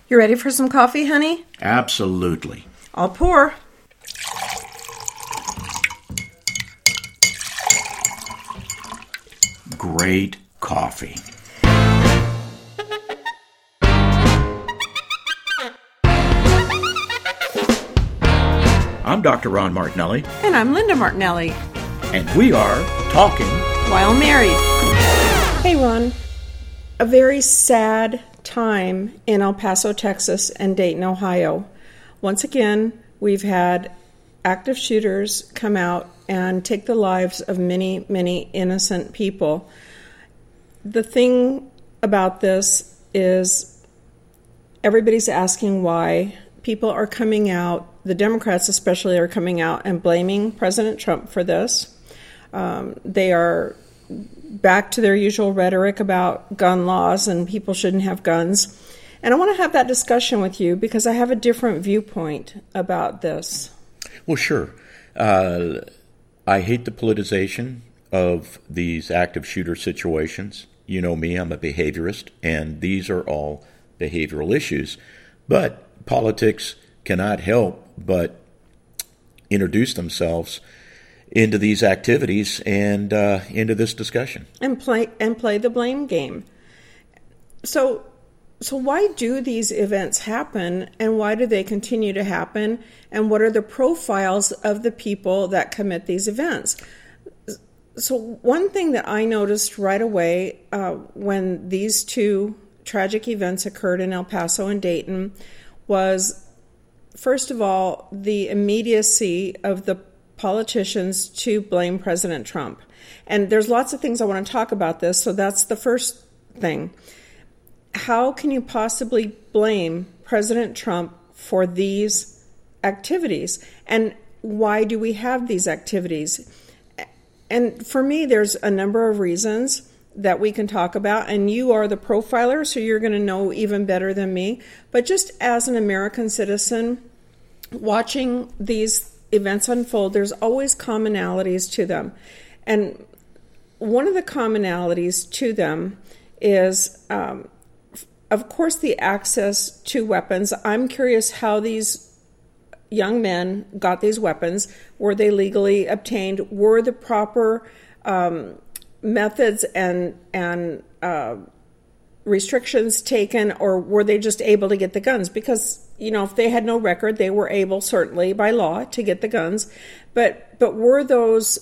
You ready for some coffee, honey? Absolutely. I'll pour. Great coffee. I'm Dr. Ron Martinelli. And I'm Linda Martinelli. And we are talking while married. Hey, Ron. A very sad time in El Paso, Texas and Dayton, Ohio. Once again, we've had active shooters come out and take the lives of many, many innocent people. The thing about this is everybody's asking why. People are coming out, the Democrats especially, are coming out and blaming President Trump for this. They are back to their usual rhetoric about gun laws and people shouldn't have guns. And I want to have that discussion with you because I have a different viewpoint about this. Well, sure. I hate the politicization of these active shooter situations. You know me, I'm a behaviorist, and these are all behavioral issues. But politics cannot help but introduce themselves into these activities and into this discussion. And play the blame game. So why do these events happen, and why do they continue to happen, and what are the profiles of the people that commit these events? So one thing that I noticed right away when these two tragic events occurred in El Paso and Dayton was, first of all, the immediacy of the politicians to blame President Trump. And there's lots of things I want to talk about this, so that's the first thing. How can you possibly blame President Trump for these activities? And why do we have these activities? And for me, there's a number of reasons that we can talk about, and you are the profiler, so you're going to know even better than me. But just as an American citizen, watching these events unfold, there's always commonalities to them. And one of the commonalities to them is, of course, the access to weapons. I'm curious how these young men got these weapons. Were they legally obtained? Were the proper methods and restrictions taken, or were they just able to get the guns? Because, you know, if they had no record, they were able, certainly by law, to get the guns. But were those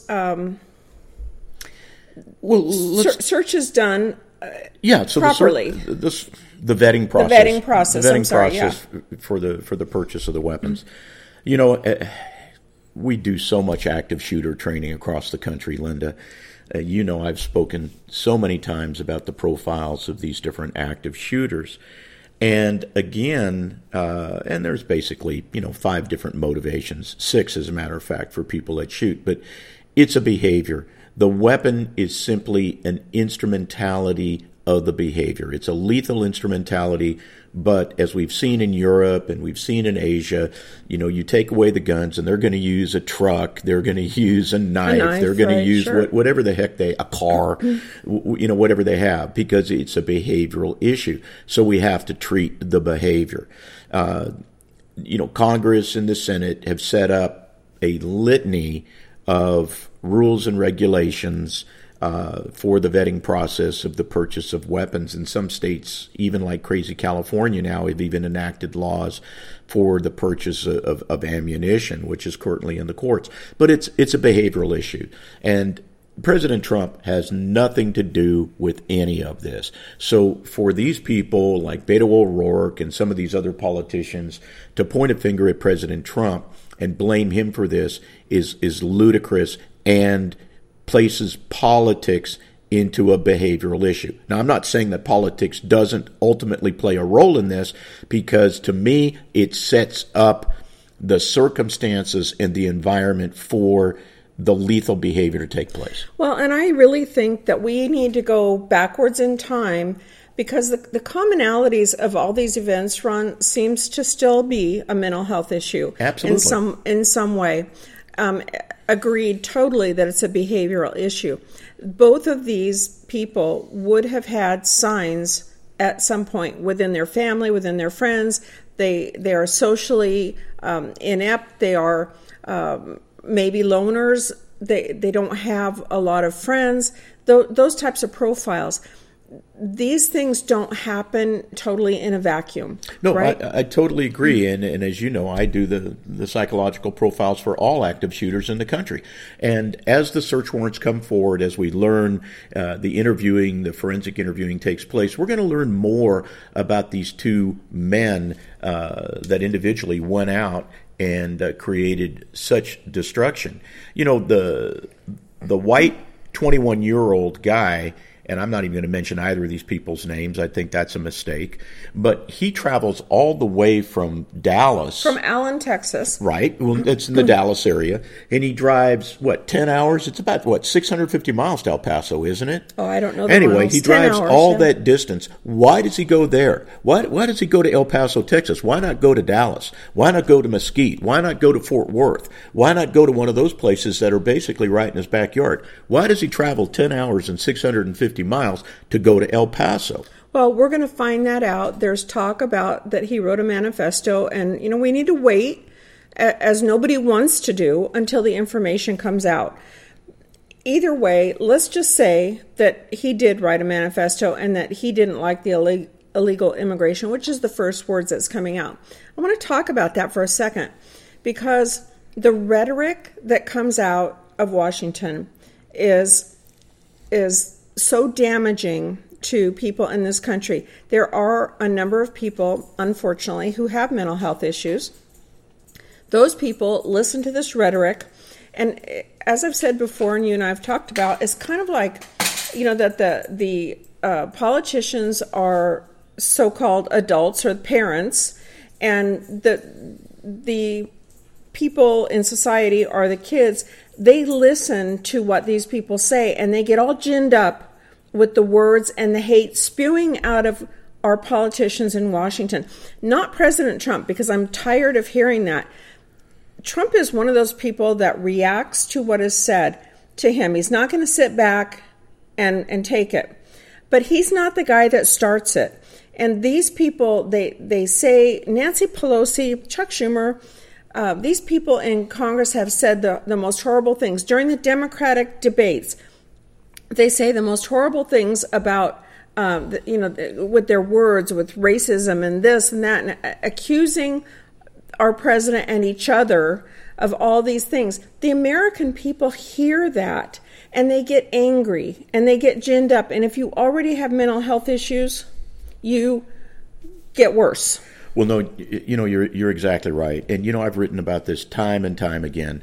searches done properly? The vetting process. The vetting process. For the purchase of the weapons. You know, we do so much active shooter training across the country, Linda. You know, I've spoken so many times about the profiles of these different active shooters. And again, and there's basically, 5 different motivations, 6 as a matter of fact, for people that shoot. But it's a behavior. The weapon is simply an instrumentality of the behavior. It's a lethal instrumentality, but as we've seen in Europe and we've seen in Asia, you take away the guns and they're going to use a truck, they're going to use a knife, they're going to use whatever the heck a car, whatever they have, because it's a behavioral issue. So we have to treat the behavior. Congress and the Senate have set up a litany of rules and regulations for the vetting process of the purchase of weapons. In some states, even like crazy California now, have even enacted laws for the purchase of ammunition, which is currently in the courts. But it's a behavioral issue. And President Trump has nothing to do with any of this. So for these people like Beto O'Rourke and some of these other politicians to point a finger at President Trump and blame him for this is ludicrous and places politics into a behavioral issue. Now, I'm not saying that politics doesn't ultimately play a role in this, because to me, it sets up the circumstances and the environment for the lethal behavior to take place. Well, and I really think that we need to go backwards in time, because the commonalities of all these events, Ron, seems to still be a mental health issue. Absolutely. In some way. Agreed totally that it's a behavioral issue. Both of these people would have had signs at some point within their family, within their friends. They are socially inept. They are maybe loners. They don't have a lot of friends. Those types of profiles. These things don't happen totally in a vacuum. No, right? I totally agree. And as you know, I do the psychological profiles for all active shooters in the country. And as the search warrants come forward, as we learn the forensic interviewing takes place, we're going to learn more about these two men that individually went out and created such destruction. You know, the white 21-year-old guy, and I'm not even going to mention either of these people's names. I think that's a mistake. But he travels all the way from Dallas. From Allen, Texas. Right. Well, it's in the Dallas area. And he drives, 10 hours? It's about, 650 miles to El Paso, isn't it? Oh, I don't know. Anyway, he drives all that distance. Why does he go there? Why does he go to El Paso, Texas? Why not go to Dallas? Why not go to Mesquite? Why not go to Fort Worth? Why not go to one of those places that are basically right in his backyard? Why does he travel 10 hours and 650 miles to go to El Paso? Well, we're going to find that out. There's talk about that he wrote a manifesto, and we need to wait, as nobody wants to do, until the information comes out. Either way, let's just say that he did write a manifesto and that he didn't like the illegal immigration, which is the first words that's coming out. I want to talk about that for a second, because the rhetoric that comes out of Washington is so damaging to people in this country. There are a number of people, unfortunately, who have mental health issues. Those people listen to this rhetoric, and as I've said before, and you and I have talked about, it's kind of like, that the politicians are so-called adults or parents, and the people in society are the kids. They listen to what these people say, and they get all ginned up with the words and the hate spewing out of our politicians in Washington. Not President Trump, because I'm tired of hearing that. Trump is one of those people that reacts to what is said to him. He's not going to sit back and take it. But he's not the guy that starts it. And these people, they say, Nancy Pelosi, Chuck Schumer, these people in Congress have said the most horrible things. During the Democratic debates, they say the most horrible things about, with their words, with racism and this and that, and accusing our president and each other of all these things. The American people hear that, and they get angry, and they get ginned up. And if you already have mental health issues, you get worse. Well, no, you're exactly right. And, I've written about this time and time again.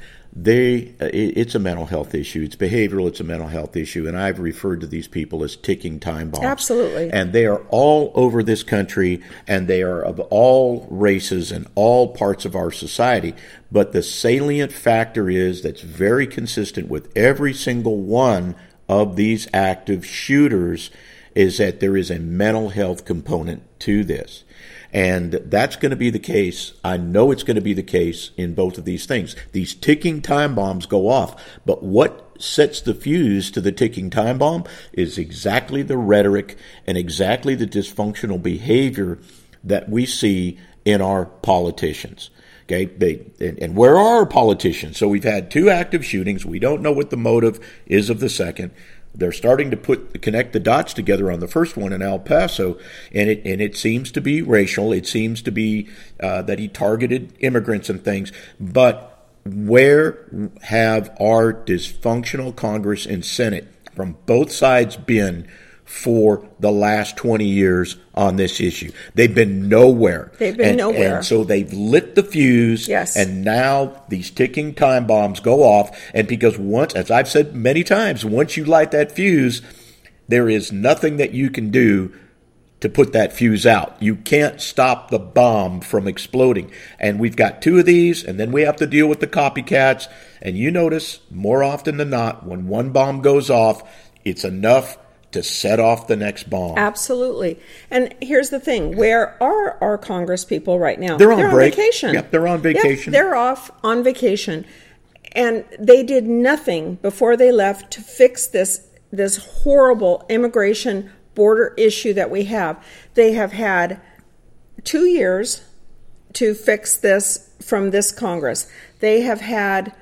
It's a mental health issue. It's behavioral. It's a mental health issue. And I've referred to these people as ticking time bombs. Absolutely. And they are all over this country, and they are of all races and all parts of our society. But the salient factor is that's very consistent with every single one of these active shooters is that there is a mental health component to this. And that's going to be the case. I know it's going to be the case in both of these things. These ticking time bombs go off. But what sets the fuse to the ticking time bomb is exactly the rhetoric and exactly the dysfunctional behavior that we see in our politicians. Okay, and where are our politicians? So we've had two active shootings. We don't know what the motive is of the second. They're starting to connect the dots together on the first one in El Paso, and it seems to be racial. It seems to be that he targeted immigrants and things. But where have our dysfunctional Congress and Senate from both sides been for the last 20 years on this issue? They've been nowhere. Nowhere. And so they've lit the fuse. Yes. And now these ticking time bombs go off. And because once, as I've said many times, once you light that fuse, there is nothing that you can do to put that fuse out. You can't stop the bomb from exploding. And we've got two of these, and then we have to deal with the copycats. And you notice, more often than not, when one bomb goes off, it's enough to set off the next bomb. Absolutely. And here's the thing. Where are our Congress people right now? They're on break. Vacation. Yep, they're on vacation. Yep, they're off on vacation. And they did nothing before they left to fix this horrible immigration border issue that we have. They have had 2 years to fix this from this Congress. They have had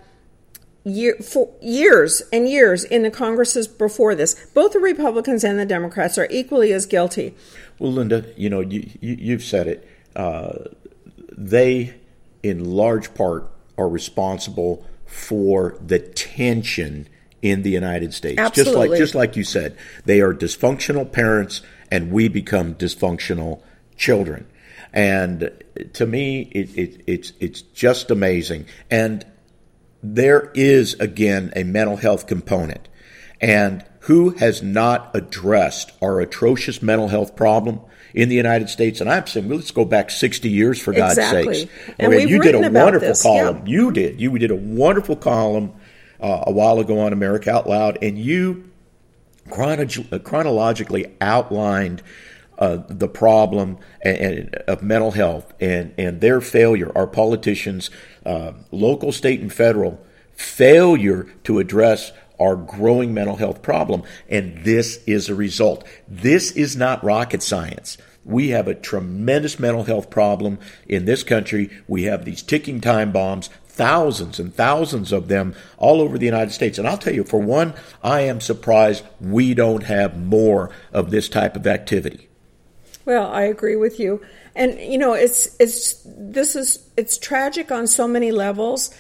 years and years in the Congresses before this. Both the Republicans and the Democrats are equally as guilty. Well, Linda, you've said it. They, in large part, are responsible for the tension in the United States. Absolutely. Just like you said, they are dysfunctional parents, and we become dysfunctional children. And to me, it's just amazing. And there is, again, a mental health component. And who has not addressed our atrocious mental health problem in the United States? And I'm saying, let's go back 60 years, for God's sakes. And we've you did written a about wonderful this. column. Yeah. You did. You did a wonderful column a while ago on America Out Loud, and you chronologically outlined the problem of mental health and their failure, our politicians, local, state, and federal, failure to address our growing mental health problem. And this is a result. This is not rocket science. We have a tremendous mental health problem in this country. We have these ticking time bombs, thousands and thousands of them all over the United States. And I'll tell you, for one, I am surprised we don't have more of this type of activity. Well, I agree with you. And, it's tragic on so many levels.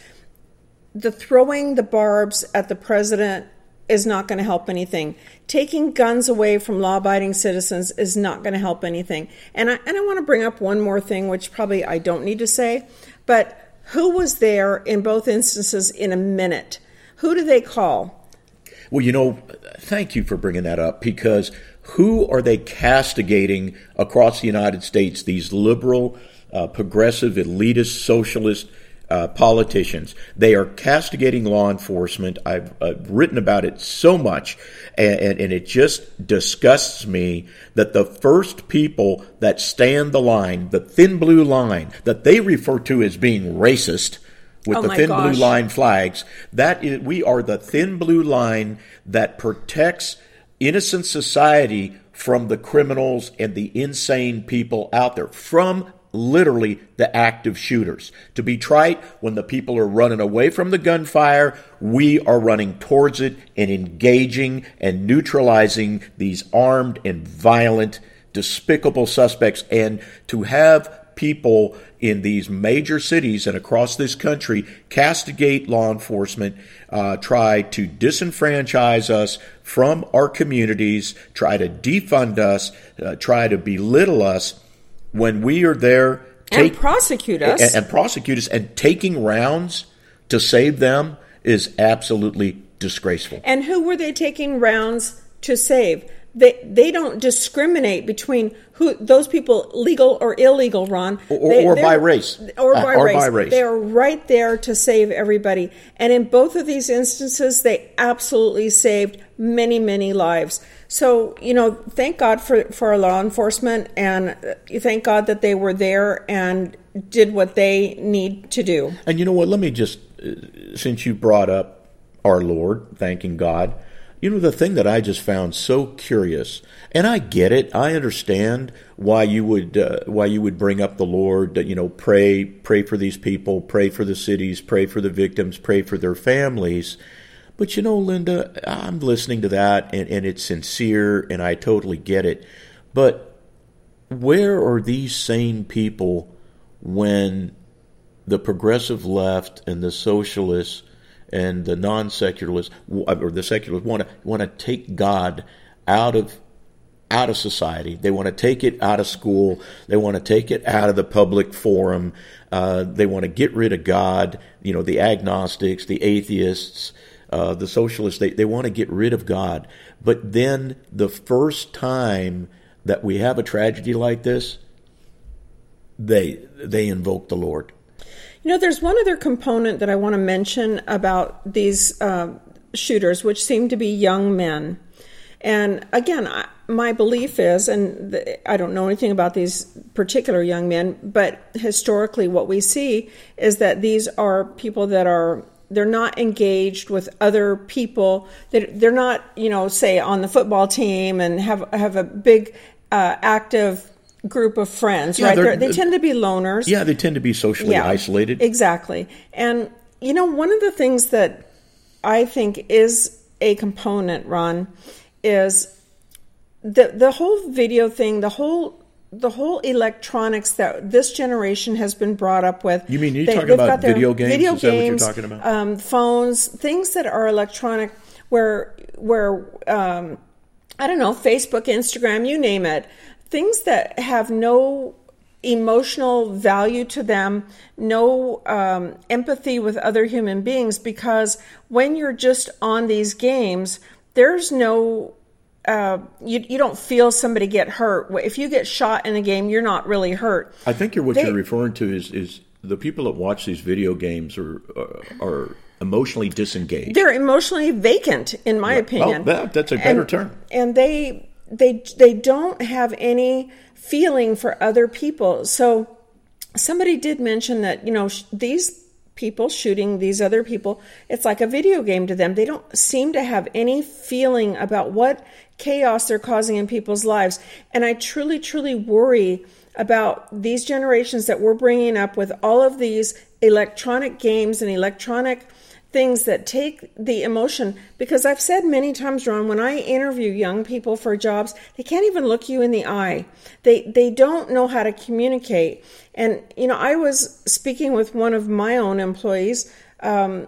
The throwing the barbs at the president is not going to help anything. Taking guns away from law-abiding citizens is not going to help anything. And I want to bring up one more thing, which probably I don't need to say, but who was there in both instances in a minute? Who do they call? Well, thank you for bringing that up, because who are they castigating across the United States, these liberal, progressive, elitist, socialist politicians? They are castigating law enforcement. I've written about it so much, and it just disgusts me that the first people that stand the line, the thin blue line, that they refer to as being racist, with the thin blue line flags, we are the thin blue line that protects innocent society from the criminals and the insane people out there, from literally the active shooters. To be trite, when the people are running away from the gunfire, we are running towards it and engaging and neutralizing these armed and violent, despicable suspects. And to have people in these major cities and across this country castigate law enforcement, try to disenfranchise us from our communities, try to defund us, try to belittle us, when we are there and prosecute us and taking rounds to save them is absolutely disgraceful. And who were they taking rounds to save? They don't discriminate between those people, legal or illegal, Ron. Or by race. Or by race. They are right there to save everybody. And in both of these instances, they absolutely saved many, many lives. So, thank God for our law enforcement, and thank God that they were there and did what they need to do. And you know what? Let me just, since you brought up our Lord, thanking God, the thing that I just found so curious, and I get it, I understand why you would bring up the Lord, pray for these people, pray for the cities, pray for the victims, pray for their families. But Linda, I'm listening to that, and it's sincere, and I totally get it. But where are these sane people when the progressive left and the socialists and the non-secularists, or the secularists, want to take God out of society? They want to take it out of school. They want to take it out of the public forum. They want to get rid of God. The agnostics, the atheists, the socialists. They want to get rid of God. But then the first time that we have a tragedy like this, they invoke the Lord. There's one other component that I want to mention about these shooters, which seem to be young men. And again, my belief is, and I don't know anything about these particular young men, but historically what we see is that these are people that are they're not engaged with other people. They're not, say on the football team and have a big active group of friends, right? They tend to be loners. Yeah, they tend to be socially isolated. Exactly. And, one of the things that I think is a component, Ron, is the whole video thing, the whole electronics that this generation has been brought up with. You mean you're talking about video games? Video is that games, what you're talking about? Phones, things that are electronic, where I don't know, Facebook, Instagram, you name it, things that have no emotional value to them, no empathy with other human beings, because when you're just on these games, there's no you don't feel somebody get hurt. If you get shot in a game, you're not really hurt. I think you're referring to is the people that watch these video games are emotionally disengaged. They're emotionally vacant, in my opinion. Oh, that's a better term. And they don't have any feeling for other people. So somebody did mention that, these people shooting these other people, it's like a video game to them. They don't seem to have any feeling about what chaos they're causing in people's lives. And I truly, truly worry about these generations that we're bringing up with all of these electronic games and electronic things that take the emotion. Because I've said many times, Ron, when I interview young people for jobs, they can't even look you in the eye. They don't know how to communicate. And, I was speaking with one of my own employees and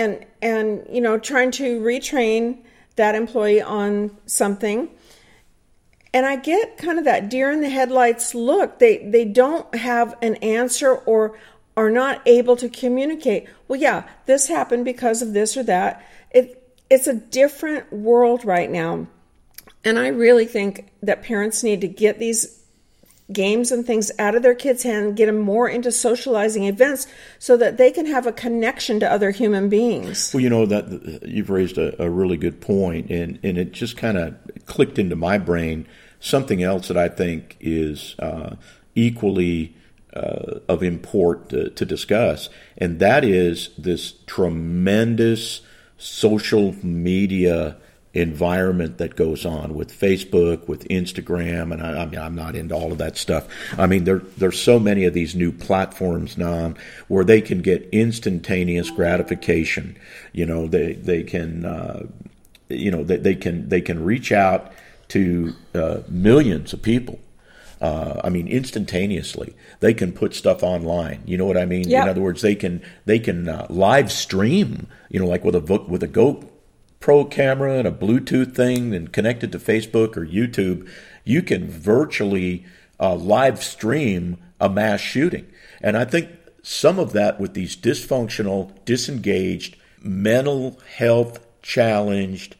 trying to retrain that employee on something. And I get kind of that deer in the headlights look. They don't have an answer or are not able to communicate. Well, yeah, this happened because of this or that. It's a different world right now. And I really think that parents need to get these games and things out of their kids' hands, get them more into socializing events so that they can have a connection to other human beings. Well, that you've raised a really good point, and it just kind of clicked into my brain something else that I think is equally of import to discuss, and that is this tremendous social media environment that goes on with Facebook, with Instagram, and I'm not into all of that stuff. I mean, there's so many of these new platforms now where they can get instantaneous gratification. They can reach out to millions of people. Instantaneously. They can put stuff online. You know what I mean? Yep. In other words, they can live stream. Like with a GoPro camera and a Bluetooth thing, and connect it to Facebook or YouTube. You can virtually live stream a mass shooting, and I think some of that with these dysfunctional, disengaged, mental health challenged,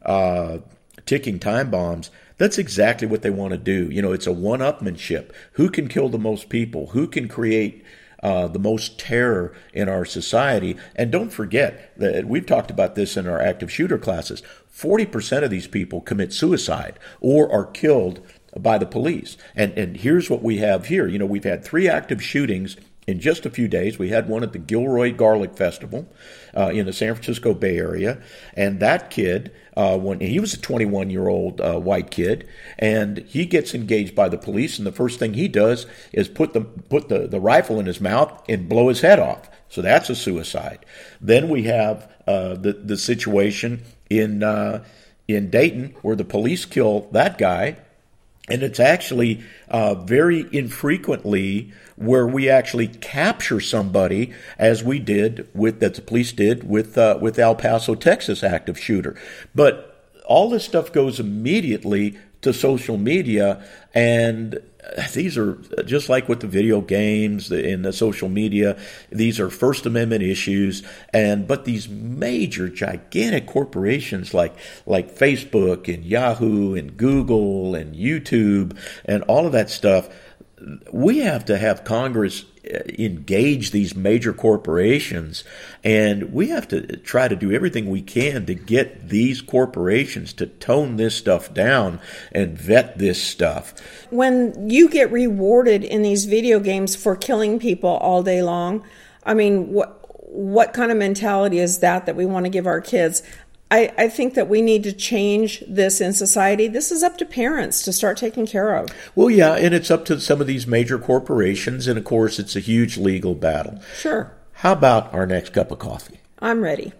ticking time bombs. That's exactly what they want to do. It's a one-upmanship. Who can kill the most people? Who can create the most terror in our society? And don't forget that we've talked about this in our active shooter classes. 40% of these people commit suicide or are killed by the police. And here's what we have here. We've had 3 active shootings in just a few days. We had one at the Gilroy Garlic Festival in the San Francisco Bay Area, and that kid, when he was a 21-year-old white kid, and he gets engaged by the police, and the first thing he does is put the rifle in his mouth and blow his head off. So that's a suicide. Then we have the situation in Dayton where the police kill that guy. And it's actually very infrequently where we actually capture somebody, as we did that the police did with El Paso, Texas active shooter. But all this stuff goes immediately to social media, and these are just like with the video games in the social media. These are First Amendment issues, but these major, gigantic corporations like Facebook and Yahoo and Google and YouTube and all of that stuff, we have to have Congress engage these major corporations, and we have to try to do everything we can to get these corporations to tone this stuff down and vet this stuff. When you get rewarded in these video games for killing people all day long, I mean, what kind of mentality is that we want to give our kids? I think that we need to change this in society. This is up to parents to start taking care of. Well, yeah, and it's up to some of these major corporations, and of course, it's a huge legal battle. Sure. How about our next cup of coffee? I'm ready.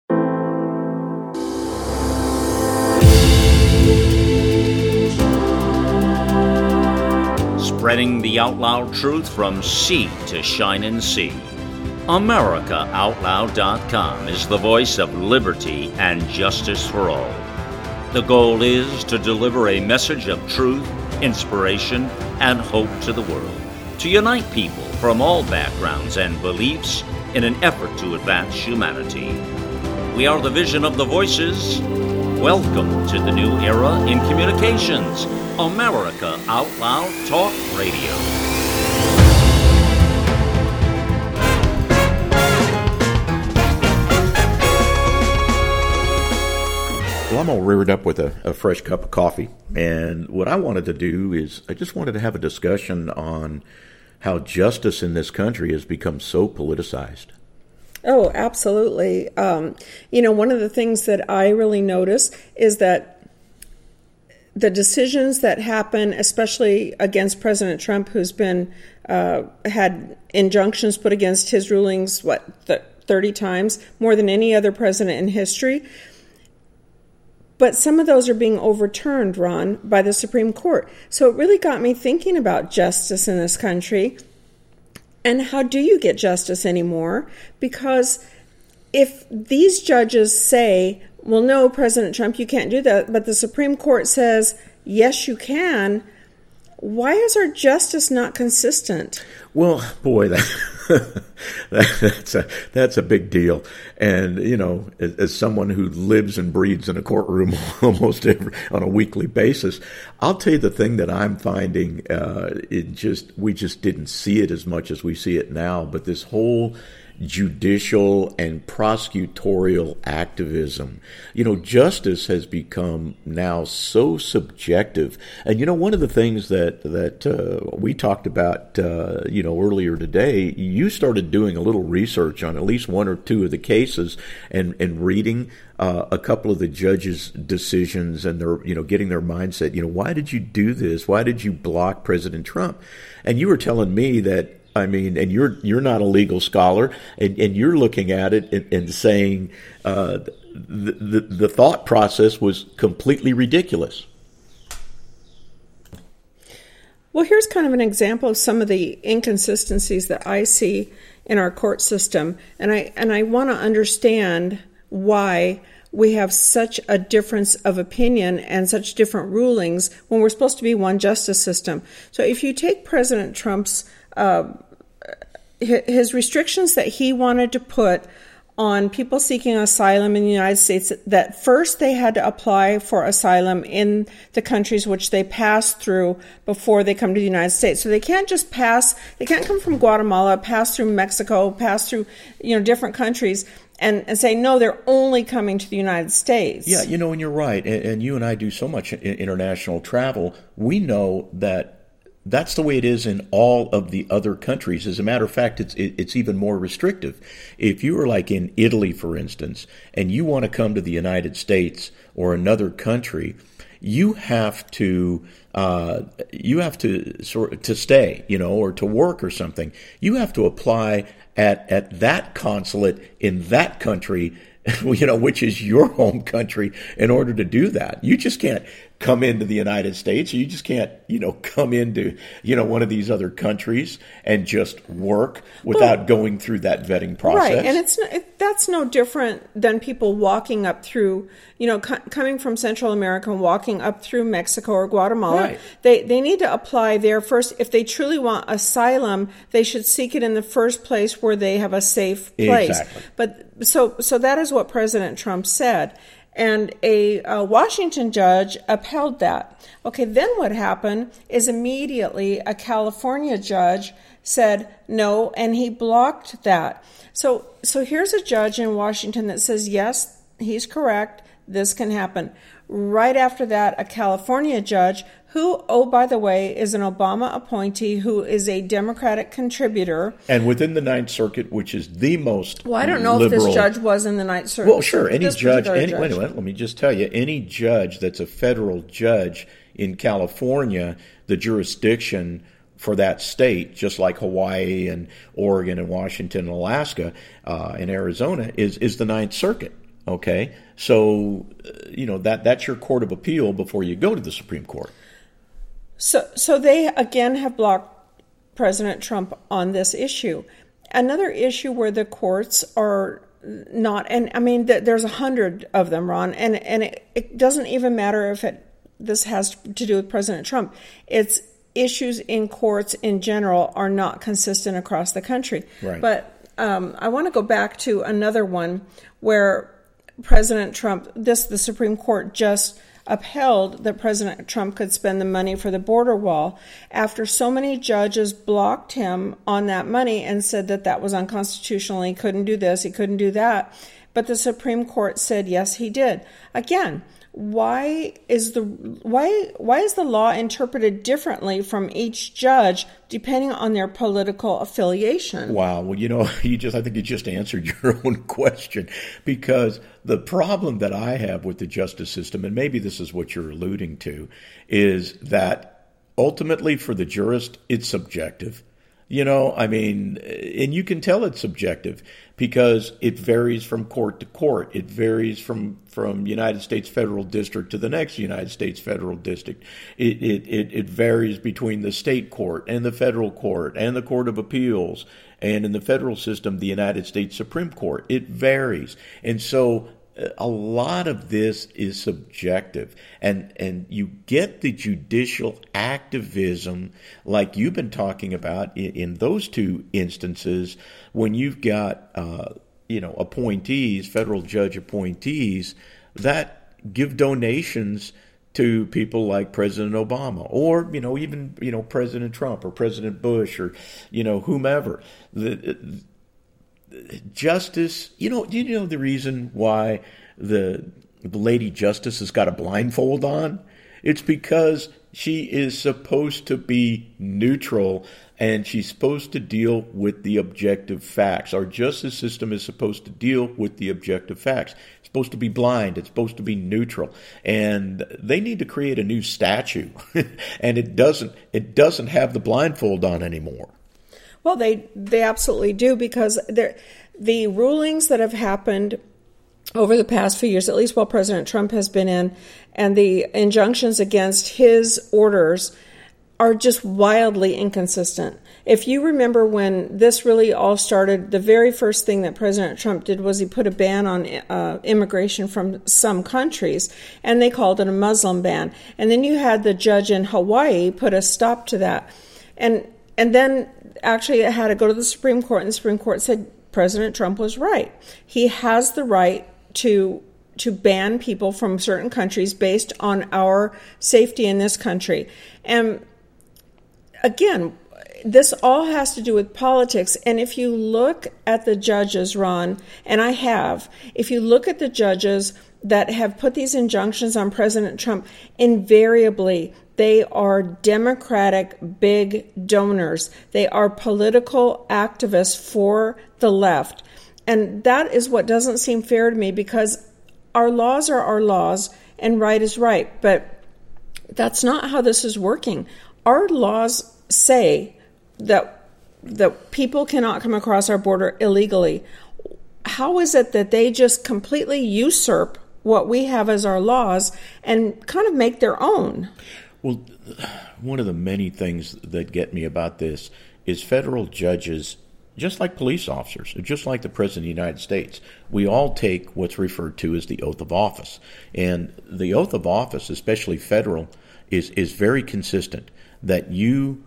Spreading the out loud truth from sea to shining sea. AmericaOutloud.com is the voice of liberty and justice for all. The goal is to deliver a message of truth, inspiration, and hope to the world, to unite people from all backgrounds and beliefs in an effort to advance humanity. We are the vision of the voices. Welcome to the new era in communications. America Out Loud Talk Radio. Well, I'm all reared up with a fresh cup of coffee, and what I wanted to do is I just wanted to have a discussion on how justice in this country has become so politicized. Oh, absolutely. One of the things that I really notice is that the decisions that happen, especially against President Trump, who's been had injunctions put against his rulings, 30 times, more than any other president in history. But some of those are being overturned, Ron, by the Supreme Court. So it really got me thinking about justice in this country. And how do you get justice anymore? Because if these judges say, well, no, President Trump, you can't do that, but the Supreme Court says, yes, you can, why is our justice not consistent? Well, boy, that's a big deal. And, as someone who lives and breathes in a courtroom almost on a weekly basis, I'll tell you the thing that I'm finding, we just didn't see it as much as we see it now, but this whole judicial and prosecutorial activism. Justice has become now so subjective. And, one of the things that we talked about, earlier today, you started doing a little research on at least one or two of the cases and reading a couple of the judges' decisions and their, getting their mindset. Why did you do this? Why did you block President Trump? And you were telling me that, and you're not a legal scholar, and you're looking at it and saying the thought process was completely ridiculous. Well, here's kind of an example of some of the inconsistencies that I see in our court system, and I want to understand why we have such a difference of opinion and such different rulings when we're supposed to be one justice system. So if you take President Trump's his restrictions that he wanted to put on people seeking asylum in the United States, that first they had to apply for asylum in the countries which they pass through before they come to the United States. So they can't just they can't come from Guatemala, pass through Mexico, pass through, different countries and say, no, they're only coming to the United States. Yeah, and you're right. And you and I do so much international travel. We know that that's the way it is in all of the other countries. As a matter of fact, it's even more restrictive. If you are like in Italy, for instance, and you want to come to the United States or another country, you have to to stay, or to work or something. You have to apply at that consulate in that country, which is your home country, in order to do that. You just can't come into the United States. You just can't, come into, one of these other countries and just work without going through that vetting process. Right, and that's no different than people walking up through, coming from Central America and walking up through Mexico or Guatemala. Right. They need to apply there first. If they truly want asylum, they should seek it in the first place where they have a safe place. Exactly. But so that is what President Trump said. And a Washington judge upheld that. Okay, then what happened is immediately a California judge said no, and he blocked that. So here's a judge in Washington that says, yes, he's correct, this can happen. Right after that, a California judge who, oh, by the way, is an Obama appointee who is a Democratic contributor. And within the Ninth Circuit, which is the most Well, I don't know liberal, if this judge was in the Ninth Circuit. Well, sure, any judge. Wait a minute, let me just tell you, any judge that's a federal judge in California, the jurisdiction for that state, just like Hawaii and Oregon and Washington and Alaska and Arizona, is the Ninth Circuit. Okay, so that's your court of appeal before you go to the Supreme Court. So they again have blocked President Trump on this issue. Another issue where the courts are not, and I mean there's 100 of them, Ron, and it doesn't even matter if this has to do with President Trump. It's issues in courts in general are not consistent across the country. Right. But I want to go back to another one where President Trump, the Supreme Court just upheld that President Trump could spend the money for the border wall after so many judges blocked him on that money and said that was unconstitutional. He couldn't do this, he couldn't do that. But the Supreme Court said, yes, he did. Again, why is the law interpreted differently from each judge depending on their political affiliation? Wow. Well, I think you just answered your own question, because the problem that I have with the justice system, and maybe this is what you're alluding to, is that ultimately for the jurist, it's subjective. And you can tell it's subjective because it varies from court to court. It varies from United States federal district to the next United States federal district. It varies between the state court and the federal court and the Court of Appeals, and in the federal system, the United States Supreme Court. It varies. And so a lot of this is subjective, and you get the judicial activism like you've been talking about in those two instances when you've got appointees, federal judge appointees that give donations to people like President Obama or even President Trump or President Bush or whomever. Justice, do you know the reason why the Lady Justice has got a blindfold on? It's because she is supposed to be neutral and she's supposed to deal with the objective facts. Our justice system is supposed to deal with the objective facts. It's supposed to be blind. It's supposed to be neutral. And they need to create a new statute. And it doesn't have the blindfold on anymore. Well, they absolutely do, because the rulings that have happened over the past few years, at least while President Trump has been in, and the injunctions against his orders are just wildly inconsistent. If you remember when this really all started, the very first thing that President Trump did was he put a ban on immigration from some countries, and they called it a Muslim ban. And then you had the judge in Hawaii put a stop to that. And then actually it had to go to the Supreme Court, and the Supreme Court said President Trump was right. He has the right to ban people from certain countries based on our safety in this country. And again, this all has to do with politics. And if you look at the judges, Ron, and if you look at the judges that have put these injunctions on President Trump, invariably they are Democratic big donors. They are political activists for the left. And that is what doesn't seem fair to me, because our laws are our laws and right is right. But that's not how this is working. Our laws say that people cannot come across our border illegally. How is it that they just completely usurp what we have as our laws and kind of make their own? Well, one of the many things that get me about this is federal judges, just like police officers, just like the President of the United States, we all take what's referred to as the oath of office. And the oath of office, especially federal, is very consistent, that you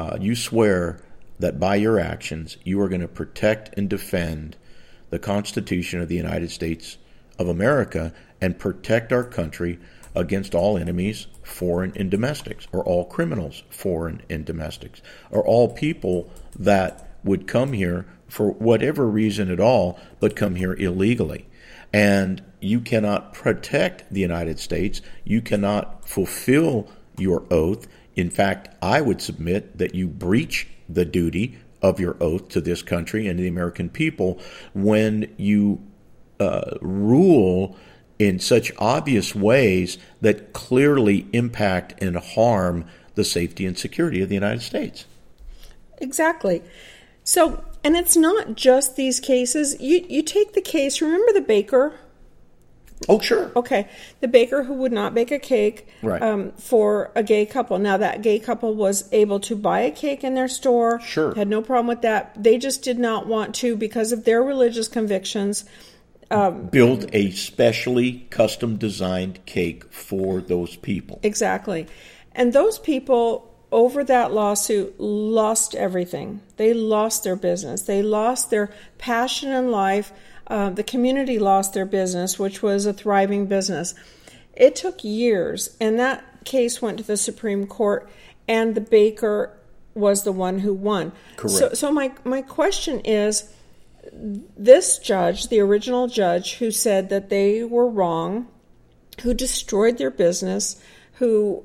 swear that by your actions you are going to protect and defend the Constitution of the United States of America and protect our country against all enemies, foreign and domestics, or all criminals, foreign and domestics, or all people that would come here for whatever reason at all, but come here illegally. and you cannot protect the United States. You cannot fulfill your oath. In fact, I would submit that you breach the duty of your oath to this country and the American people when you rule in such obvious ways that clearly impact and harm the safety and security of the United States. Exactly. So, and it's not just these cases. You take the case, remember the baker? Oh, sure. Okay. The baker who would not bake a cake for a gay couple. Now, that gay couple was able to buy a cake in their store. Sure. Had no problem with that. They just did not want to, because of their religious convictions, build a specially custom-designed cake for those people. Exactly. And those people, over that lawsuit, lost everything. They lost their business. They lost their passion in life. The community lost their business, which was a thriving business. It took years, and that case went to the Supreme Court, and the baker was the one who won. Correct. So my question is, this judge, the original judge, who said that they were wrong, who destroyed their business, who,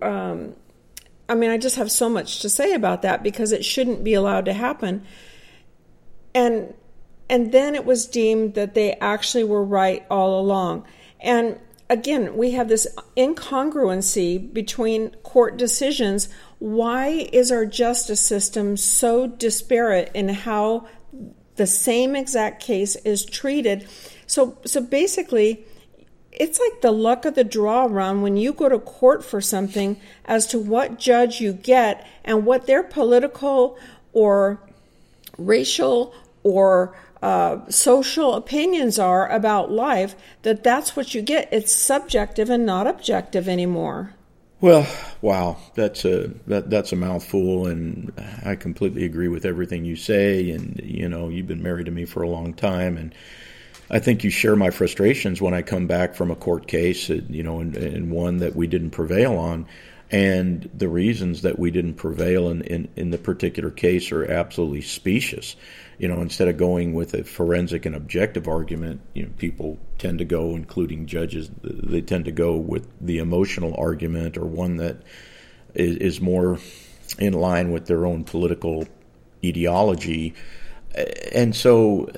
I just have so much to say about that, because it shouldn't be allowed to happen. And then it was deemed that they actually were right all along. And again, we have this incongruency between court decisions. Why is our justice system so disparate in how the same exact case is treated? So basically, it's like the luck of the draw run when you go to court for something as to what judge you get and what their political or racial or social opinions are about life, that's what you get. It's subjective and not objective anymore. Well, wow, that's a mouthful, and I completely agree with everything you say. And you've been married to me for a long time, and I think you share my frustrations when I come back from a court case, and one that we didn't prevail on. And the reasons that we didn't prevail in the particular case are absolutely specious. Instead of going with a forensic and objective argument, people tend to go, including judges, they tend to go with the emotional argument, or one that is more in line with their own political ideology. And so,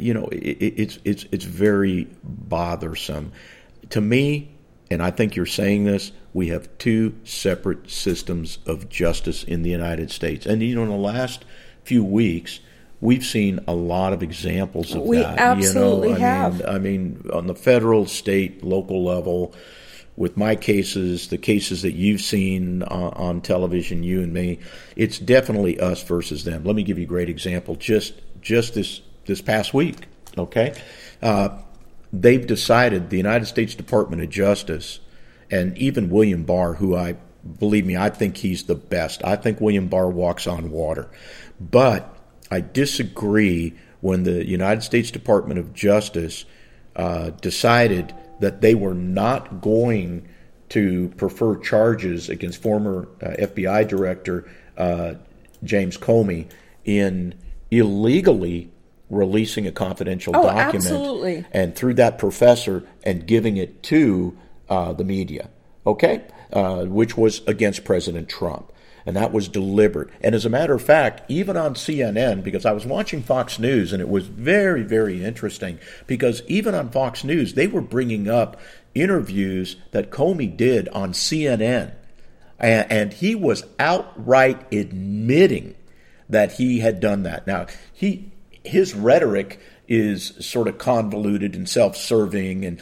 it's very bothersome to me. And I think you're saying this, we have two separate systems of justice in the United States. And, in the last few weeks, we've seen a lot of examples of that. We absolutely have. I mean, on the federal, state, local level, with my cases, the cases that you've seen on television, you and me, it's definitely us versus them. Let me give you a great example. Just this past week, okay? They've decided, the United States Department of Justice, and even William Barr, who I think he's the best. I think William Barr walks on water. But I disagree when the United States Department of Justice decided that they were not going to prefer charges against former FBI Director James Comey in illegally releasing a confidential document, absolutely. And through that professor and giving it to the media, okay, which was against President Trump. And that was deliberate. And as a matter of fact, even on CNN, because I was watching Fox News, and it was very, very interesting, because even on Fox News, they were bringing up interviews that Comey did on CNN. And he was outright admitting that he had done that. Now, his rhetoric is sort of convoluted and self-serving, and,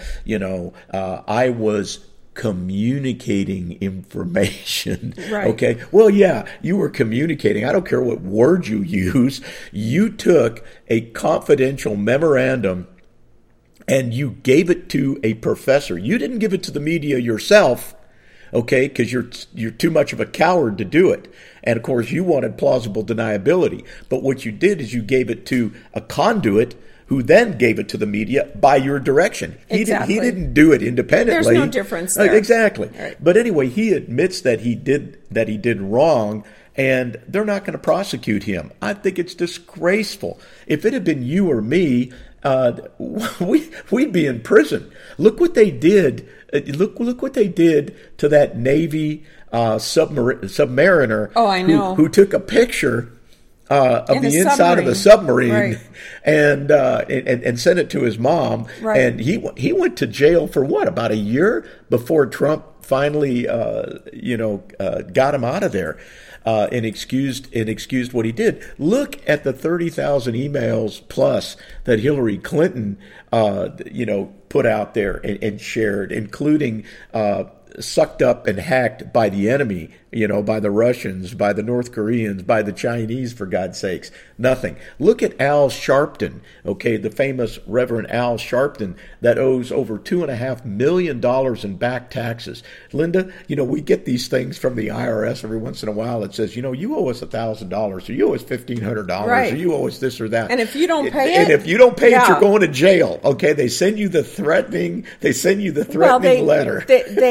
I was communicating information. Right. Okay. Well, yeah, you were communicating. I don't care what word you use. You took a confidential memorandum and you gave it to a professor. You didn't give it to the media yourself, okay, because you're too much of a coward to do it. And of course, you wanted plausible deniability. But what you did is you gave it to a conduit who then gave it to the media by your direction. Exactly. He didn't do it independently. There's no difference there. Exactly. Right. But anyway, he admits that he did wrong, and they're not going to prosecute him. I think it's disgraceful. If it had been you or me, we'd be in prison. Look what they did. Look what they did to that Navy submariner. Oh, I know. Who took a picture of the inside submarine. of the submarine, right. and sent it to his mom. Right. And he went to jail for what, about a year before Trump finally got him out of there. And excused what he did. Look at the 30,000 emails plus that Hillary Clinton, put out there and shared, including sucked up and hacked by the enemy, by the Russians, by the North Koreans, by the Chinese, for God's sakes. Nothing. Look at Al Sharpton, the famous Reverend Al Sharpton that owes over $2.5 million in back taxes. Linda, we get these things from the IRS every once in a while. It says, you owe us $1,000, or you owe us $1,500, right. or you owe us this or that. And if you don't pay it, yeah. you're going to jail. Okay, they send you the threatening letter.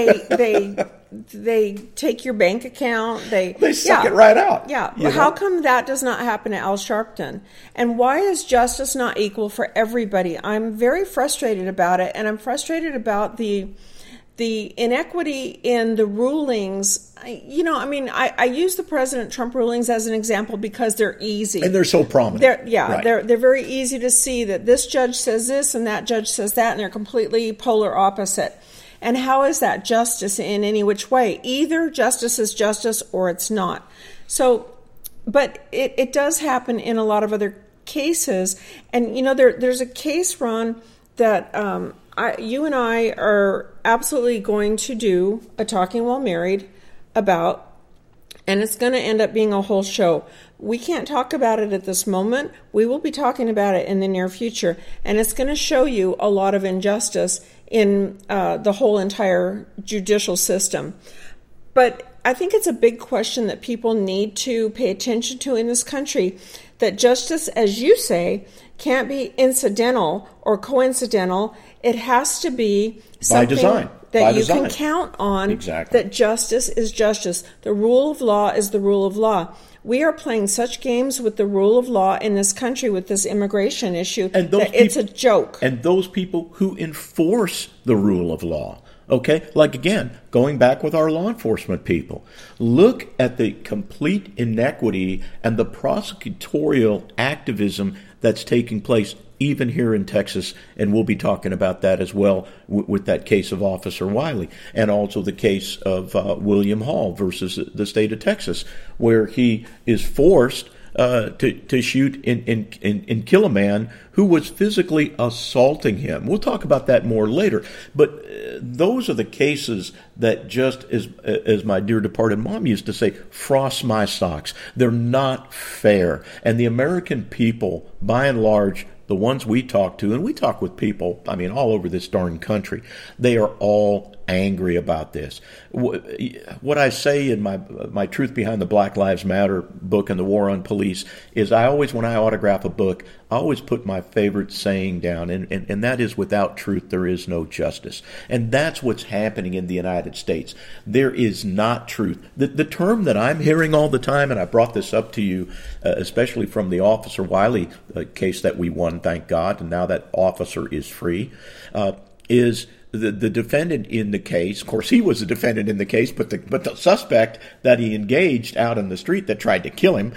They take your bank account. They suck it right out. Yeah. How come that does not happen to Al Sharpton? And why is justice not equal for everybody? I'm very frustrated about it, and I'm frustrated about the inequity in the rulings. I use the President Trump rulings as an example because they're easy. And they're so prominent. They're very easy to see that this judge says this and that judge says that, and they're completely polar opposite. And how is that justice in any which way? Either justice is justice or it's not. So, but it does happen in a lot of other cases. And, there's a case, Ron, that you and I are absolutely going to do a Talking While Married about, and it's going to end up being a whole show. We can't talk about it at this moment. We will be talking about it in the near future, and it's going to show you a lot of injustice in the whole entire judicial system. But I think it's a big question that people need to pay attention to in this country, that justice, as you say, can't be incidental or coincidental. It has to be something that you can count on. Exactly. That justice is justice. The rule of law is the rule of law. We are playing such games with the rule of law in this country with this immigration issue that it's a joke. And those people who enforce the rule of law, like again, going back with our law enforcement people, look at the complete inequity and the prosecutorial activism that's taking place even here in Texas, and we'll be talking about that as well with that case of Officer Wiley, and also the case of William Hall versus the state of Texas, where he is forced to shoot and kill a man who was physically assaulting him. We'll talk about that more later. But those are the cases that, just as my dear departed mom used to say, frost my socks. They're not fair. And the American people, by and large, the ones we talk to, and we talk with people, all over this darn country, they are all angry about this. What I say in my Truth Behind the Black Lives Matter book and the War on Police is when I autograph a book, I always put my favorite saying down, and that is, without truth, there is no justice. And that's what's happening in the United States. There is not truth. The term that I'm hearing all the time, and I brought this up to you, especially from the Officer Wiley case that we won, thank God, and now that officer is free, is the defendant in the case. Of course, he was the defendant in the case, but the suspect that he engaged out in the street that tried to kill him,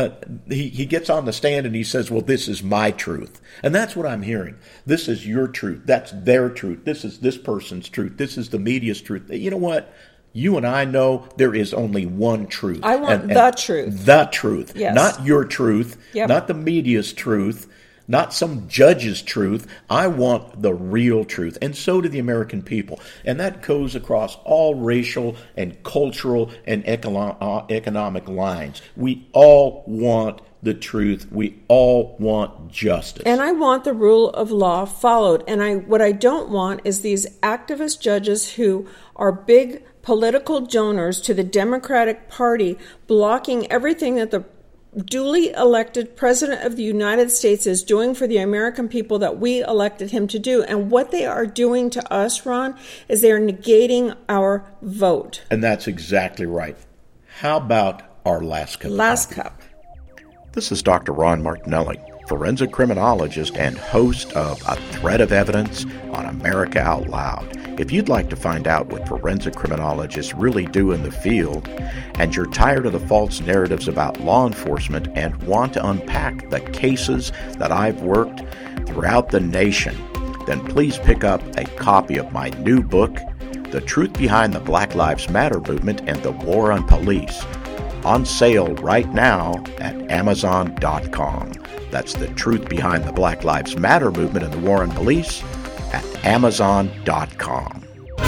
he gets on the stand and he says, well, this is my truth. And that's what I'm hearing. This is your truth. That's their truth. This is this person's truth. This is the media's truth. You know what? You and I know there is only one truth. I want the truth. The truth. Yes. Not your truth. Yep. Not the media's truth. Not some judge's truth. I want the real truth. And so do the American people. And that goes across all racial and cultural and economic lines. We all want the truth. We all want justice. And I want the rule of law followed. And what I don't want is these activist judges who are big political donors to the Democratic Party blocking everything that the duly elected President of the United States is doing for the American people that we elected him to do. And what they are doing to us, Ron, is they are negating our vote. And that's exactly right. How about our last cup. Last cup. This is Dr. Ron Martinelli, forensic criminologist and host of A Thread of Evidence on America Out Loud. If you'd like to find out what forensic criminologists really do in the field, and you're tired of the false narratives about law enforcement and want to unpack the cases that I've worked throughout the nation, then please pick up a copy of my new book, The Truth Behind the Black Lives Matter Movement and the War on Police, on sale right now at Amazon.com. That's The Truth Behind the Black Lives Matter Movement and the War on Police at Amazon.com.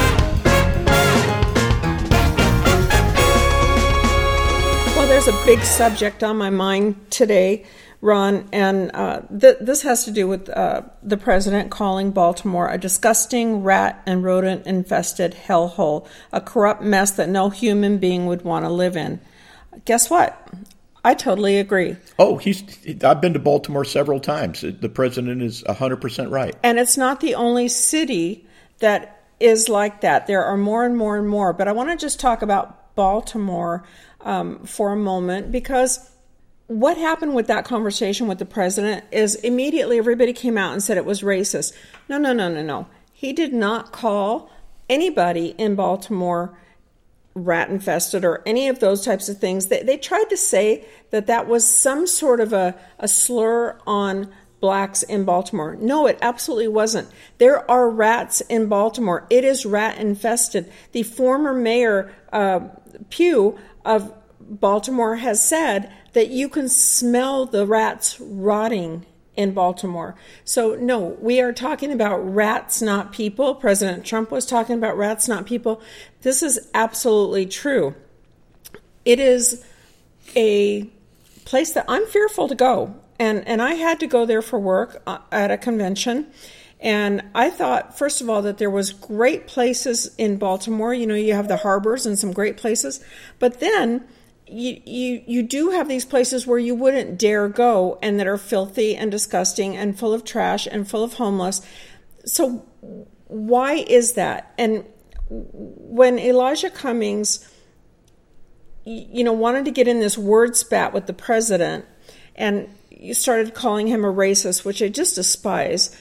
Well, there's a big subject on my mind today, Ron, and this has to do with the president calling Baltimore a disgusting rat and rodent-infested hellhole, a corrupt mess that no human being would want to live in. Guess what? I totally agree. Oh, I've been to Baltimore several times. The president is 100% right. And it's not the only city that is like that. There are more and more and more. But I want to just talk about Baltimore for a moment, because what happened with that conversation with the president is immediately everybody came out and said it was racist. No. He did not call anybody in Baltimore rat infested or any of those types of things. They tried to say that was some sort of a slur on blacks in Baltimore. No, it absolutely wasn't. There are rats in Baltimore. It is rat infested. The former mayor, Pugh of Baltimore, has said that you can smell the rats rotting in Baltimore. So no, we are talking about rats, not people. President Trump was talking about rats, not people. This is absolutely true. It is a place that I'm fearful to go. And I had to go there for work at a convention. And I thought, first of all, that there was great places in Baltimore. You know, you have the harbors and some great places. But then you do have these places where you wouldn't dare go and that are filthy and disgusting and full of trash and full of homeless. So why is that? And when Elijah Cummings, wanted to get in this word spat with the president and you started calling him a racist, which I just despise,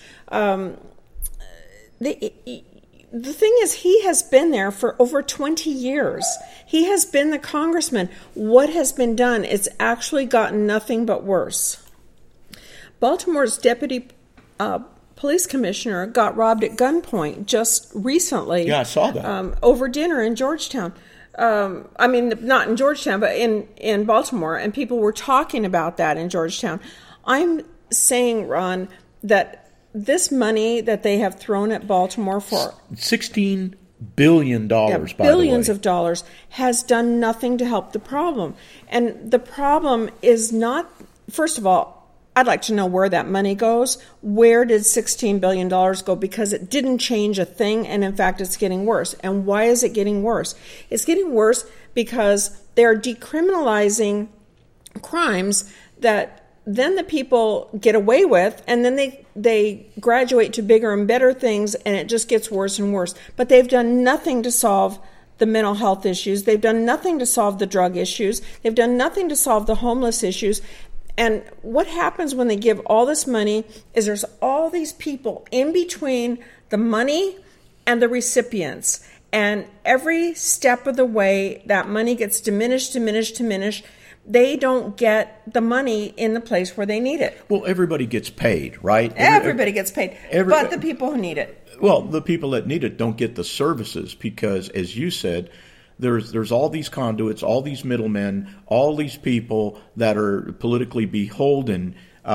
the thing is, he has been there for over 20 years. He has been the congressman. What has been done? It's actually gotten nothing but worse. Baltimore's deputy police commissioner got robbed at gunpoint just recently. Yeah, I saw that. Over dinner in Georgetown. Not in Georgetown, but in Baltimore. And people were talking about that in Georgetown. I'm saying, Ron, that this money that they have thrown at Baltimore for $16 billion, by the way. Billions of dollars, has done nothing to help the problem. And the problem is not, first of all, I'd like to know where that money goes. Where did $16 billion go? Because it didn't change a thing, and in fact, it's getting worse. And why is it getting worse? It's getting worse because they're decriminalizing crimes that then the people get away with, and then they graduate to bigger and better things, and it just gets worse and worse. But they've done nothing to solve the mental health issues. They've done nothing to solve the drug issues. They've done nothing to solve the homeless issues. And what happens when they give all this money is there's all these people in between the money and the recipients. And every step of the way, that money gets diminished. They don't get the money in the place where they need it. Well, everybody gets paid, right? Everybody gets paid, but the people who need it. Well, the people that need it don't get the services because, as you said, there's all these conduits, all these middlemen, all these people that are politically beholden,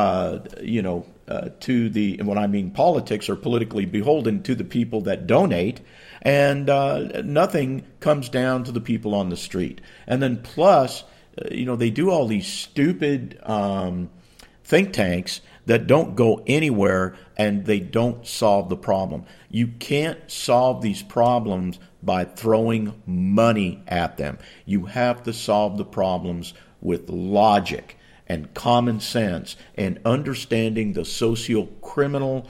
to the, and when I mean politics, are politically beholden to the people that donate, and nothing comes down to the people on the street. And then plus, they do all these stupid think tanks that don't go anywhere, and they don't solve the problem. You can't solve these problems by throwing money at them. You have to solve the problems with logic and common sense and understanding the socio-criminal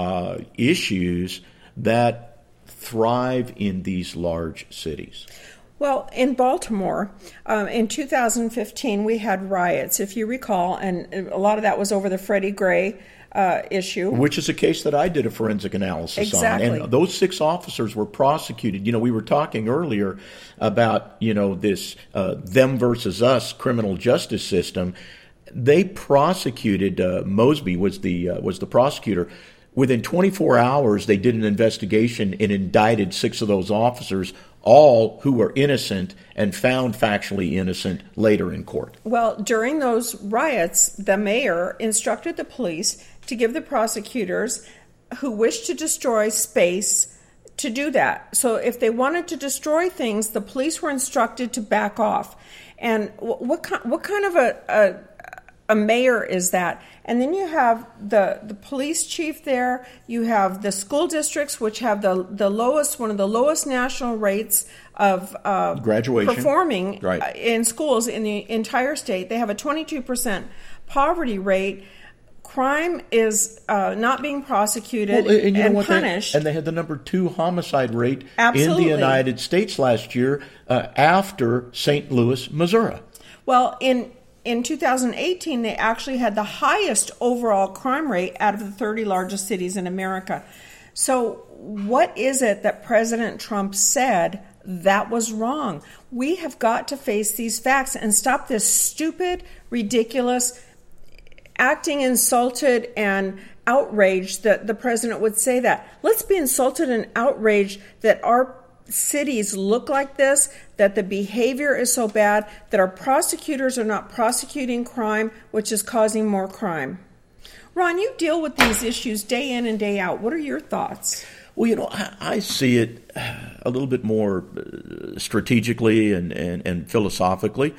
issues that thrive in these large cities. Well, in Baltimore, in 2015, we had riots, if you recall, and a lot of that was over the Freddie Gray issue. Which is a case that I did a forensic analysis on. And those 6 officers were prosecuted. We were talking earlier about, this them versus us criminal justice system. They prosecuted, Mosby was the prosecutor. Within 24 hours, they did an investigation and indicted 6 of those officers, all who were innocent and found factually innocent later in court. Well, during those riots, the mayor instructed the police to give the prosecutors who wished to destroy space to do that. So if they wanted to destroy things, the police were instructed to back off. And what kind of a mayor is that? And then you have the police chief there. You have the school districts, which have one of the lowest national rates of graduation performing in schools in the entire state. They have a 22% poverty rate. Crime is not being prosecuted and punished. And they had the number 2 homicide rate in the United States last year after St. Louis, Missouri. Well, in 2018, they actually had the highest overall crime rate out of the 30 largest cities in America. So what is it that President Trump said that was wrong? We have got to face these facts and stop this stupid, ridiculous, acting insulted and outraged that the president would say that. Let's be insulted and outraged that our cities look like this, that the behavior is so bad, that our prosecutors are not prosecuting crime, which is causing more crime. Ron, you deal with these issues day in and day out. What are your thoughts? Well, I see it a little bit more strategically and philosophically.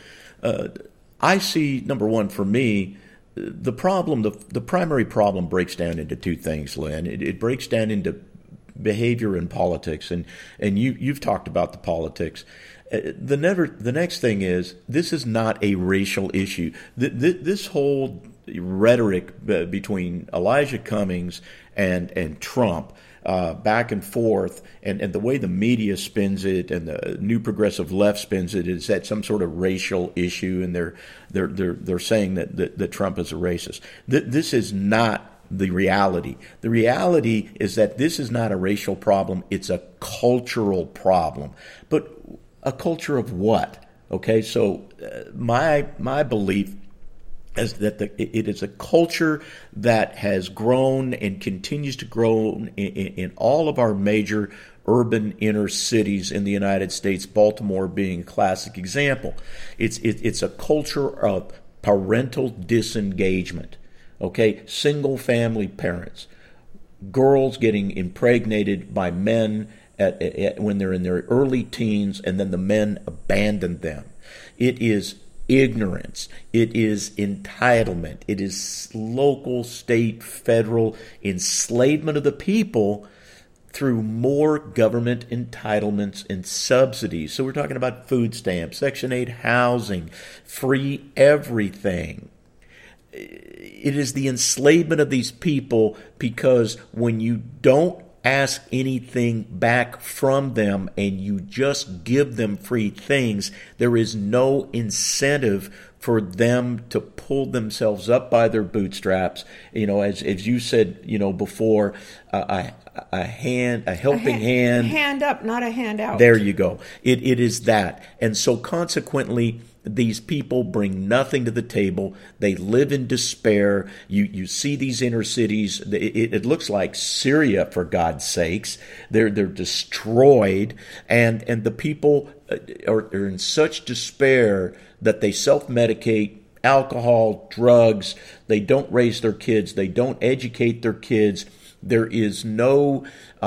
I see, number one, for me, the problem, the primary problem breaks down into 2 things, Lynn. It breaks down into behavior and politics, and you've talked about the politics. The next thing is, this is not a racial issue. This whole rhetoric between Elijah Cummings and Trump, back and forth, and the way the media spins it and the New Progressive Left spins it is that some sort of racial issue, and they're saying that Trump is a racist. This is not the reality. The reality is that this is not a racial problem. It's a cultural problem. But a culture of what? Okay, so my belief is that it is a culture that has grown and continues to grow in all of our major urban inner cities in the United States, Baltimore being a classic example. It's a culture of parental disengagement. Okay, single-family parents, girls getting impregnated by men when they're in their early teens, and then the men abandon them. It is ignorance. It is entitlement. It is local, state, federal enslavement of the people through more government entitlements and subsidies. So we're talking about food stamps, Section 8 housing, free everything. It is the enslavement of these people, because when you don't ask anything back from them and you just give them free things, there is no incentive for them to pull themselves up by their bootstraps. As you said, before, a helping hand. Hand up, not a hand out. There you go. It is that. And so consequently, these people bring nothing to the table. They live in despair. You see these inner cities. It looks like Syria, for God's sakes. They're destroyed, and the people are in such despair that they self-medicate, alcohol, drugs. They don't raise their kids. They don't educate their kids. There is no,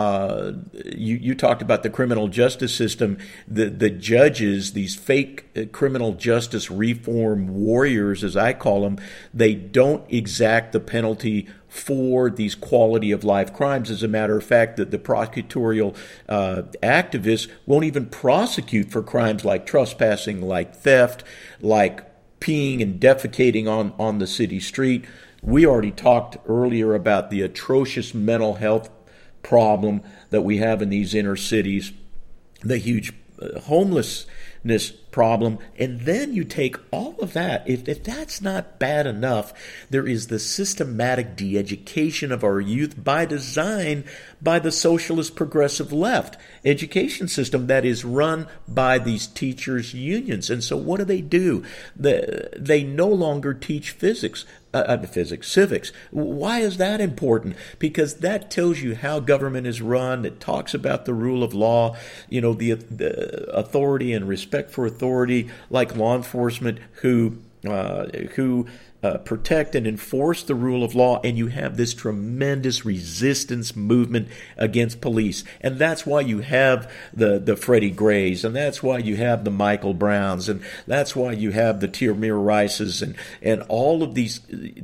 you talked about the criminal justice system. The judges, these fake criminal justice reform warriors, as I call them, they don't exact the penalty for these quality of life crimes. As a matter of fact, that the prosecutorial activists won't even prosecute for crimes like trespassing, like theft, like peeing and defecating on the city street. We already talked earlier about the atrocious mental health problem that we have in these inner cities, the huge homeless homelessness problem, and then you take all of that. If that's not bad enough, there is the systematic de-education of our youth by design by the socialist progressive left education system that is run by these teachers' unions. And so what do? They no longer teach civics. Why is that important? Because that tells you how government is run. It talks about the rule of law, the authority and respect for authority, like law enforcement who protect and enforce the rule of law, and you have this tremendous resistance movement against police. And that's why you have the Freddie Grays, and that's why you have the Michael Browns, and that's why you have the Tamir Rices, and all of the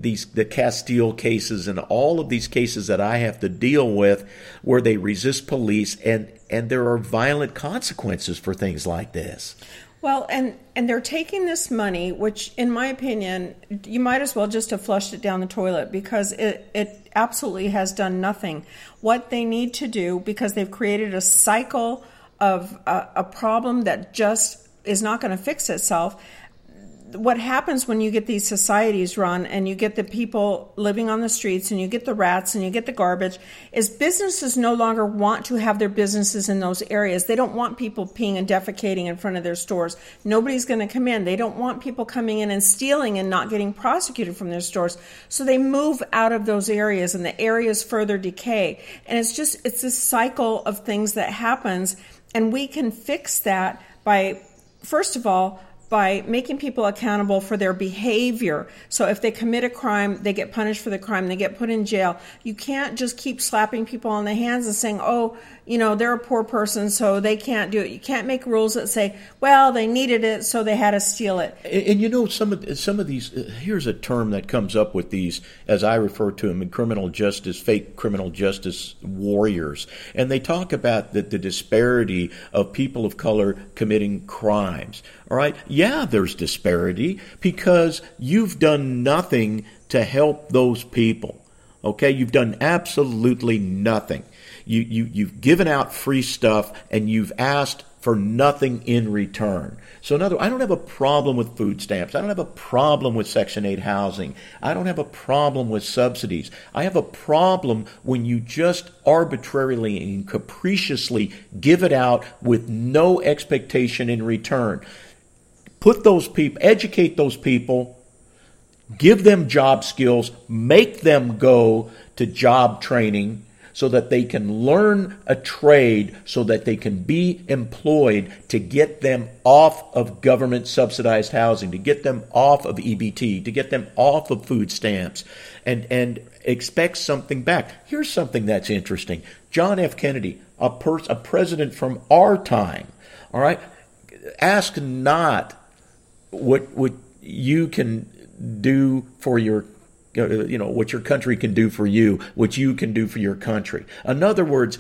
Castile cases, and all of these cases that I have to deal with where they resist police, and there are violent consequences for things like this. Well, and they're taking this money, which, in my opinion, you might as well just have flushed it down the toilet, because it absolutely has done nothing. What they need to do, because they've created a cycle of a problem that just is not going to fix itself. What happens when you get these societies run and you get the people living on the streets and you get the rats and you get the garbage is businesses no longer want to have their businesses in those areas. They don't want people peeing and defecating in front of their stores. Nobody's going to come in. They don't want people coming in and stealing and not getting prosecuted from their stores. So they move out of those areas and the areas further decay. And it's this cycle of things that happens, and we can fix that by, first of all, by making people accountable for their behavior. So if they commit a crime, they get punished for the crime, they get put in jail. You can't just keep slapping people on the hands and saying, they're a poor person, so they can't do it. You can't make rules that say, well, they needed it, so they had to steal it. And some of these, here's a term that comes up with these, as I refer to them in criminal justice, fake criminal justice warriors. And they talk about the disparity of people of color committing crimes. All right? Yeah, there's disparity because you've done nothing to help those people. Okay? You've done absolutely nothing. You've given out free stuff and you've asked for nothing in return. So in other words, I don't have a problem with food stamps. I don't have a problem with Section 8 housing. I don't have a problem with subsidies. I have a problem when you just arbitrarily and capriciously give it out with no expectation in return. Put those people, educate those people, give them job skills, make them go to job training so that they can learn a trade, so that they can be employed, to get them off of government subsidized housing, to get them off of EBT, to get them off of food stamps, and expect something back. Here's something that's interesting. John F. Kennedy, a president from our time, all right, ask not what you can do for your what your country can do for you, what you can do for your country. In other words,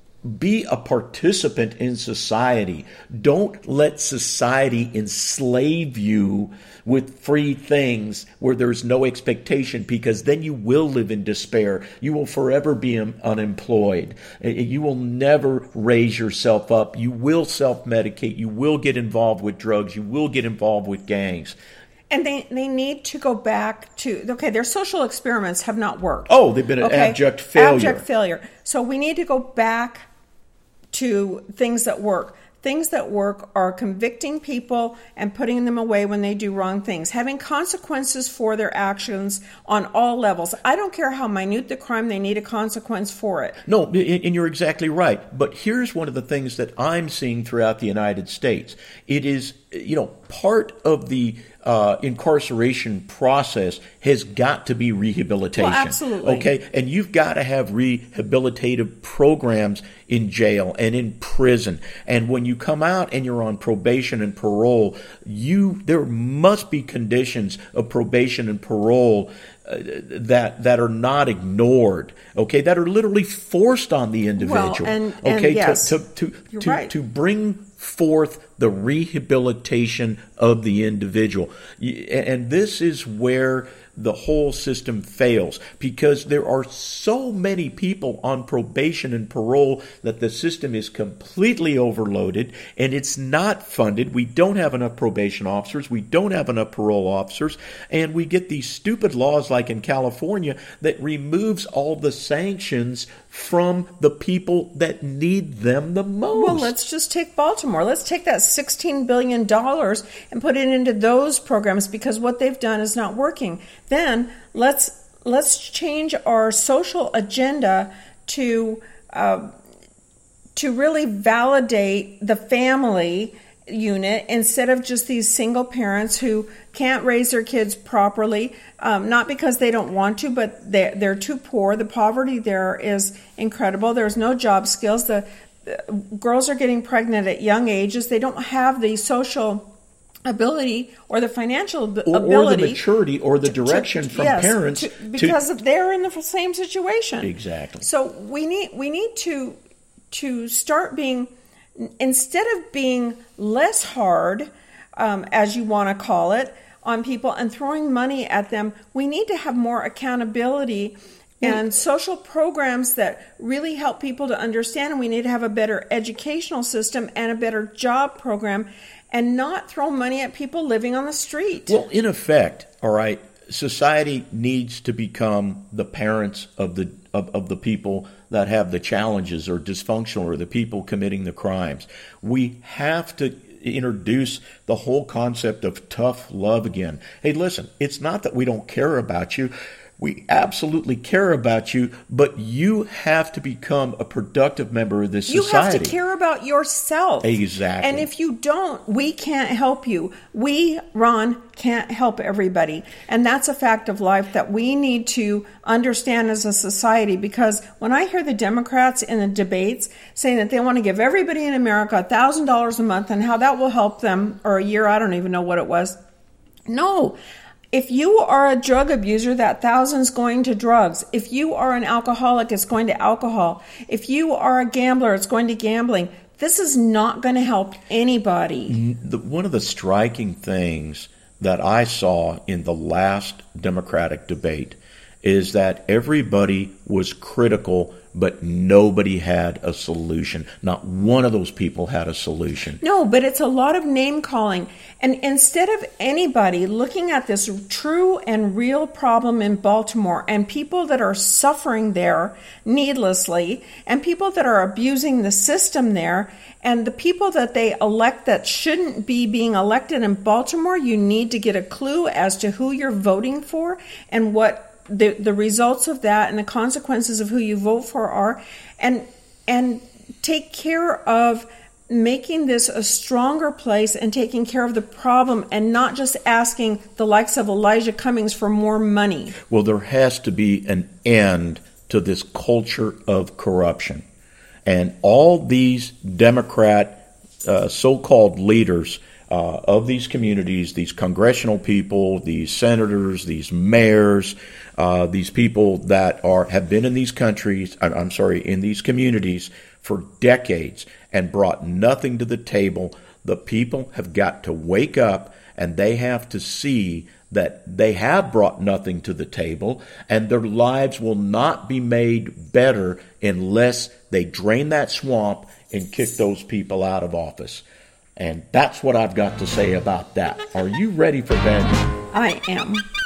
be a participant in society. Don't let society enslave you with free things where there's no expectation, because then you will live in despair. You will forever be unemployed. You will never raise yourself up. You will self-medicate. You will get involved with drugs. You will get involved with gangs. And they need to go back to, their social experiments have not worked. Oh, they've been an abject failure. Abject failure. So we need to go back to things that work. Things that work are convicting people and putting them away when they do wrong things, having consequences for their actions on all levels. I don't care how minute the crime, they need a consequence for it. No, and you're exactly right. But here's one of the things that I'm seeing throughout the United States. It is, part of the incarceration process has got to be rehabilitation. Well, absolutely. Okay, and you've got to have rehabilitative programs in jail and in prison. And when you come out and you're on probation and parole, there must be conditions of probation and parole that are not ignored. Okay, that are literally forced on the individual. Well, and yes, to bring forth the rehabilitation of the individual. And this is where the whole system fails, because there are so many people on probation and parole that the system is completely overloaded and it's not funded. We don't have enough probation officers. We don't have enough parole officers. And we get these stupid laws like in California that removes all the sanctions from the people that need them the most. Well, let's just take Baltimore. Let's take that $16 billion and put it into those programs, because what they've done is not working. Then let's change our social agenda to really validate the family unit instead of just these single parents who can't raise their kids properly, not because they don't want to, but they're too poor. The poverty there is incredible. There's no job skills. The girls are getting pregnant at young ages. They don't have the social ability or the financial ability, or the maturity or the direction from parents, because they're in the same situation. Exactly. So we need to start being, instead of being less hard, as you want to call it, on people and throwing money at them, we need to have more accountability and social programs that really help people to understand. And we need to have a better educational system and a better job program, and not throw money at people living on the street. Well, in effect, all right, society needs to become the parents of the people that have the challenges or dysfunctional, or the people committing the crimes. We have to introduce the whole concept of tough love again. Hey, listen, it's not that we don't care about you. We absolutely care about you, but you have to become a productive member of this society. You have to care about yourself. Exactly. And if you don't, we can't help you. We, Ron, can't help everybody. And that's a fact of life that we need to understand as a society, because when I hear the Democrats in the debates saying that they want to give everybody in America $1,000 a month and how that will help them, or a year, I don't even know what it was. No. If you are a drug abuser, that $1,000's going to drugs. If you are an alcoholic, it's going to alcohol. If you are a gambler, it's going to gambling. This is not going to help anybody. One of the striking things that I saw in the last Democratic debate is that everybody was critical, but nobody had a solution. Not one of those people had a solution. No, but it's a lot of name calling. And instead of anybody looking at this true and real problem in Baltimore, and people that are suffering there needlessly, and people that are abusing the system there, and the people that they elect that shouldn't be being elected in Baltimore, you need to get a clue as to who you're voting for and what the results of that and the consequences of who you vote for are, and take care of making this a stronger place and taking care of the problem, and not just asking the likes of Elijah Cummings for more money. Well, there has to be an end to this culture of corruption. And all these Democrat so-called leaders of these communities, these congressional people, these senators, these mayors, these people that have been in these countries, in these communities for decades and brought nothing to the table. The people have got to wake up, and they have to see that they have brought nothing to the table, and their lives will not be made better unless they drain that swamp and kick those people out of office. And that's what I've got to say about that. Are you ready for vengeance? I am.